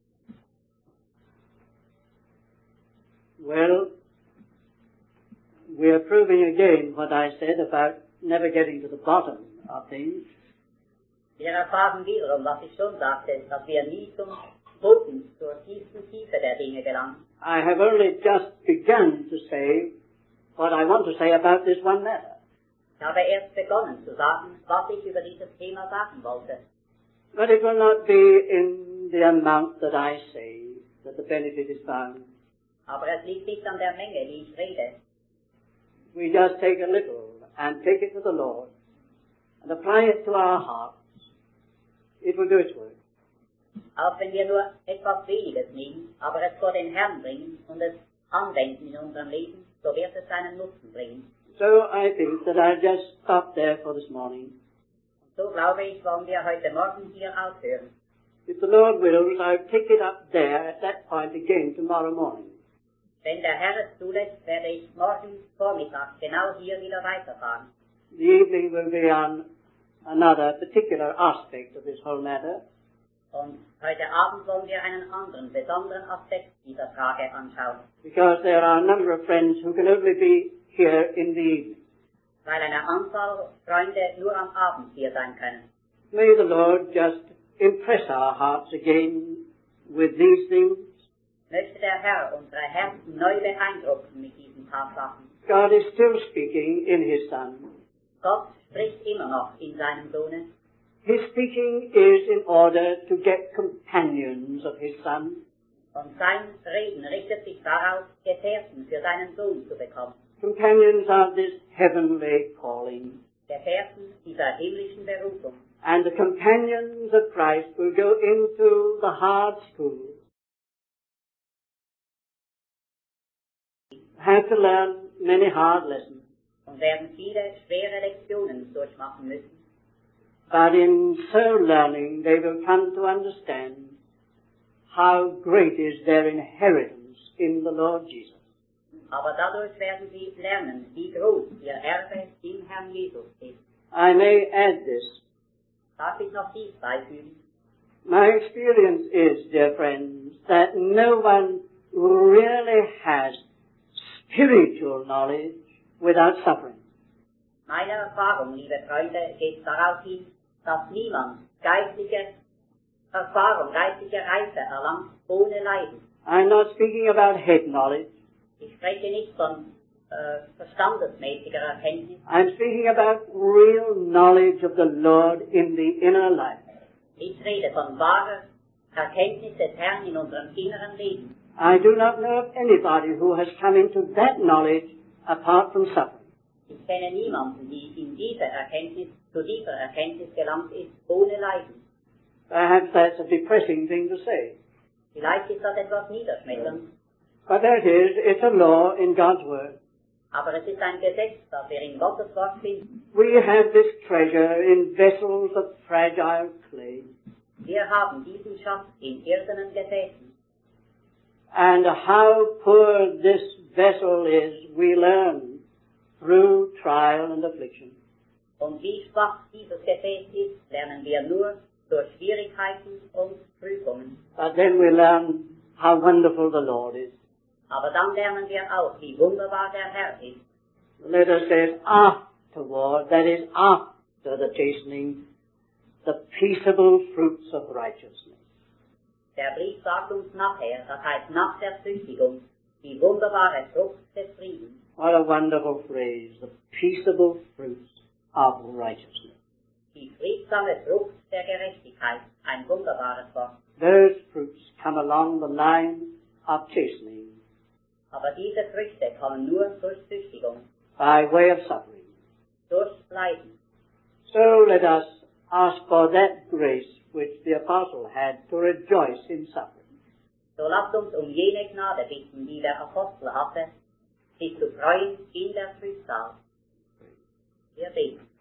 Well, we are proving again what I said about never getting to the bottom of things. Wir erfahren wiederum, was ich schon sagte, dass wir nie zum Boden, zur tiefsten Tiefe der Dinge gelangen. I have only just begun to say what I want to say about this one matter. Ich habe erst begonnen zu sagen, was ich über dieses Thema sagen wollte. But it will not be in the amount that I say that the benefit is found. Aber es liegt nicht an der Menge, die ich rede. We just take a little and take it to the Lord and apply it to our hearts. It will do its work. Auch wenn wir nur etwas Weniges nehmen, aber es vor den Herrn bringen und es anwenden in unserem Leben, so wird es seinen Nutzen bringen. So I think that I'll just stop there for this morning. Und so glaube ich, wollen wir heute Morgen hier aufhören. If the Lord wills, I'll pick it up there at that point again tomorrow morning. Wenn der Herr es zulässt, werde ich morgen Vormittag genau hier wieder weiterfahren. The evening will be on another particular aspect of this whole matter. Und heute Abend wollen wir einen anderen, besonderen Aspekt dieser Frage anschauen. Because there are a number of friends who can only be here in the evening. Weil eine Anzahl Freunde nur am Abend hier sein können. May the Lord just impress our hearts again with these things. Möchte der Herr unsere Herzen neu beeindrucken mit diesen Tatsachen. God is still speaking in His Son. Gott spricht immer noch in seinem Sohne. His speaking is in order to get companions of His Son. Und sein Reden richtet sich darauf, Gefährten für seinen Sohn zu bekommen. Companions of this heavenly calling. Gefährten dieser himmlischen Berufung. And the companions of Christ will go into the hard school. Have to learn many hard lessons. Und werden viele schwere Lektionen durchmachen müssen. But in so learning, they will come to understand how great is their inheritance in the Lord Jesus. Aber dadurch werden sie lernen, wie groß ihr Erbe im Herrn Jesus ist. I may add this. Darf ich noch dies beifügen? My experience is, dear friends, that no one really has spiritual knowledge without suffering. Meine Erfahrung, liebe Freunde, geht darauf hin, dass niemand geistliche Erfahrung, geistliche Reife erlangt ohne Leiden. I'm not speaking about head knowledge. Ich spreche nicht von verstandesmäßiger Erkenntnis. I'm speaking about real knowledge of the Lord in the inner life. Ich rede von wahrer Erkenntnis des Herrn in unserem inneren Leben. I do not know of anybody who has come into that knowledge apart from suffering. Ich kenne niemanden, die in dieser Erkenntnis, zu dieser Erkenntnis gelangt ist, ohne Leiden. Perhaps that's a depressing thing to say. Vielleicht ist das etwas niederschmetternd, But that is, it's a law in God's Word. aber es ist ein Gesetz, das wir in Gottes Wort finden. We have this treasure in vessels of fragile clay. Wir haben diesen Schatz in irdenen Gefäßen. And how poor this vessel is, we learn through trial and affliction. Und wie schwach dieses Gefäß ist, lernen wir nur durch Schwierigkeiten und Prüfungen. But then we learn how wonderful the Lord is. Aber dann lernen wir auch, wie wunderbar der Herr ist. The letter says, afterward, that is after the chastening, the peaceable fruits of righteousness. Der Brief sagt uns nachher, das heißt nach der Züchtigung, die wunderbare Frucht des Friedens. What a wonderful phrase, the peaceable fruits of righteousness. Die friedsame Frucht der Gerechtigkeit, ein wunderbares Wort. Those fruits come along the line of chastening, Aber diese Früchte kommen nur durch Züchtigung, by way of suffering. durch Leiden. So let us ask for that grace which the apostle had to rejoice in suffering. So lasst uns jene Gnade bitten, die der Apostel hatte, sich zu freuen in der Trübsal. Wir beten.